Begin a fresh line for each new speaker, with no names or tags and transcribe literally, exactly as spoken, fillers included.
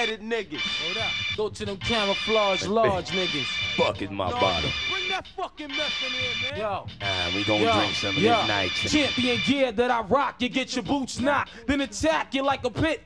headed niggas.
Hold up. Go to them camouflage large niggas.
Fuck is my
No,
bottle.
Bring that fucking mess in here, man. Yo.
Ah, we gonna
Yo,
drink some of
yo,
this night.
champion gear that I rock, you get your boots knocked, then attack you like a pit